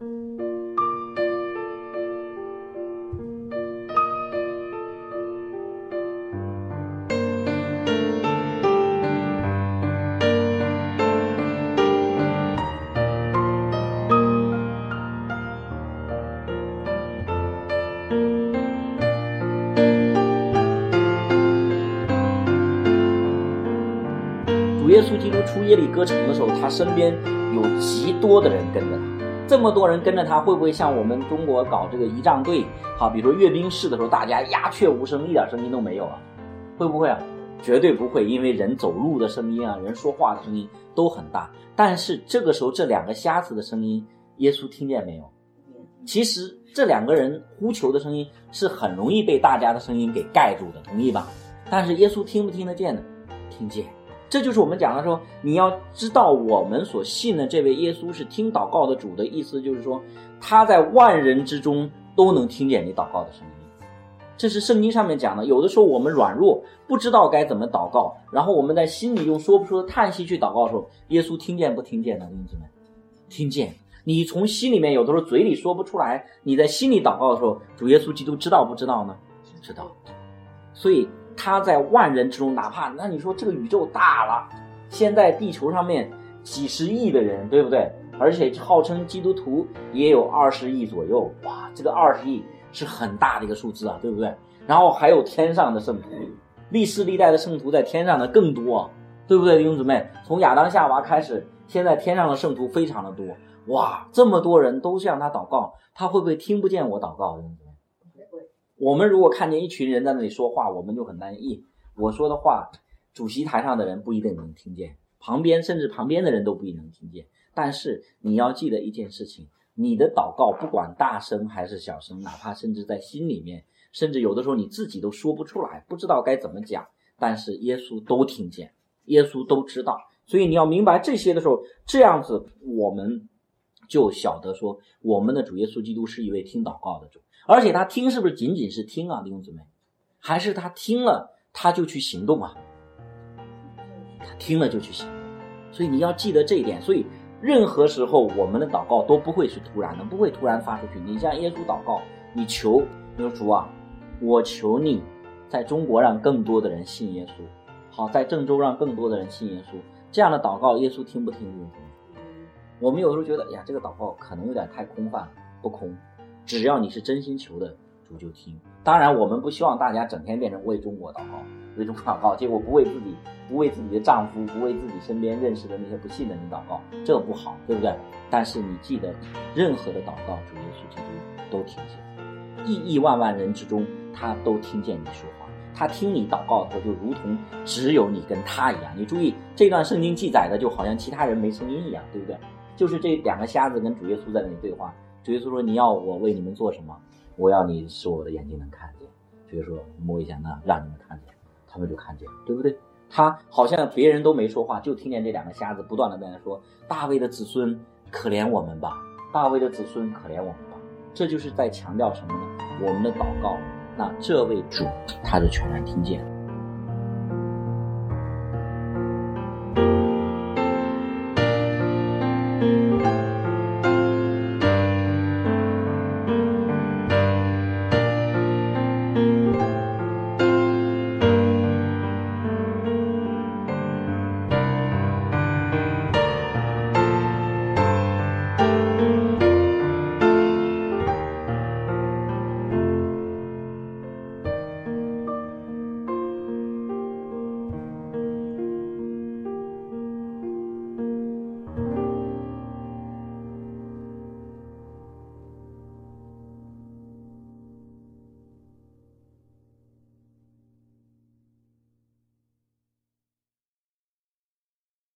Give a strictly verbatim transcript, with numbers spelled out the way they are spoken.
主耶稣基督出耶利哥城的时候，他身边有极多的人跟着他。这么多人跟着他，会不会像我们中国搞这个仪仗队，好，比如说阅兵式的时候，大家鸦雀无声，一点声音都没有啊？会不会啊？绝对不会，因为人走路的声音啊，人说话的声音都很大。但是这个时候，这两个瞎子的声音，耶稣听见没有？其实这两个人呼求的声音是很容易被大家的声音给盖住的，同意吧？但是耶稣听不听得见呢？听见。这就是我们讲的说，你要知道我们所信的这位耶稣是听祷告的主的意思，就是说他在万人之中都能听见你祷告的声音。这是圣经上面讲的。有的时候我们软弱，不知道该怎么祷告，然后我们在心里用说不出的叹息去祷告的时候，耶稣听见不听见呢？弟兄姊妹，听见。你从心里面有的时候嘴里说不出来，你在心里祷告的时候，主耶稣基督知道不知道呢？知道。所以他在万人之中，哪怕那你说这个宇宙大了，现在地球上面几十亿的人，对不对？而且号称基督徒也有二十亿左右，哇，这个二十亿是很大的一个数字啊，对不对？然后还有天上的圣徒，历世历代的圣徒在天上的更多啊，对不对，弟兄姊妹？从亚当夏娃开始，现在天上的圣徒非常的多，哇，这么多人都向他祷告，他会不会听不见我祷告？弟兄姊妹，我们如果看见一群人在那里说话，我们就很担心，我说的话主席台上的人不一定能听见，旁边甚至旁边的人都不一定能听见。但是你要记得一件事情，你的祷告不管大声还是小声，哪怕甚至在心里面，甚至有的时候你自己都说不出来，不知道该怎么讲，但是耶稣都听见，耶稣都知道。所以你要明白这些的时候，这样子我们就晓得说，我们的主耶稣基督是一位听祷告的主。而且他听是不是仅仅是听啊，弟兄姊妹？还是他听了他就去行动啊？他听了就去行动。所以你要记得这一点。所以任何时候我们的祷告都不会是突然的，不会突然发出去。你向耶稣祷告，你求，你说主啊，我求你在中国让更多的人信耶稣，好，在郑州让更多的人信耶稣。这样的祷告耶稣听不听？我们有时候觉得呀，这个祷告可能有点太空泛，不空，只要你是真心求的，主就听。当然我们不希望大家整天变成为中国祷告，为中国祷告，结果不为自己，不为自己的丈夫，不为自己身边认识的那些不信的人祷告，这不好，对不对？但是你记得，任何的祷告主耶稣基督都听见，亿亿万万人之中他都听见你说话，他听你祷告的时候就如同只有你跟他一样。你注意这段圣经记载的就好像其他人没声音一样，对不对？就是这两个瞎子跟主耶稣在那里对话，主耶稣说，你要我为你们做什么？我要你使我的眼睛能看见。主耶稣说，摸一下那，让你们看见，他们就看见，对不对？他好像别人都没说话，就听见这两个瞎子不断的在那说，大卫的子孙可怜我们吧，大卫的子孙可怜我们吧。这就是在强调什么呢？我们的祷告，那这位主他是全然听见。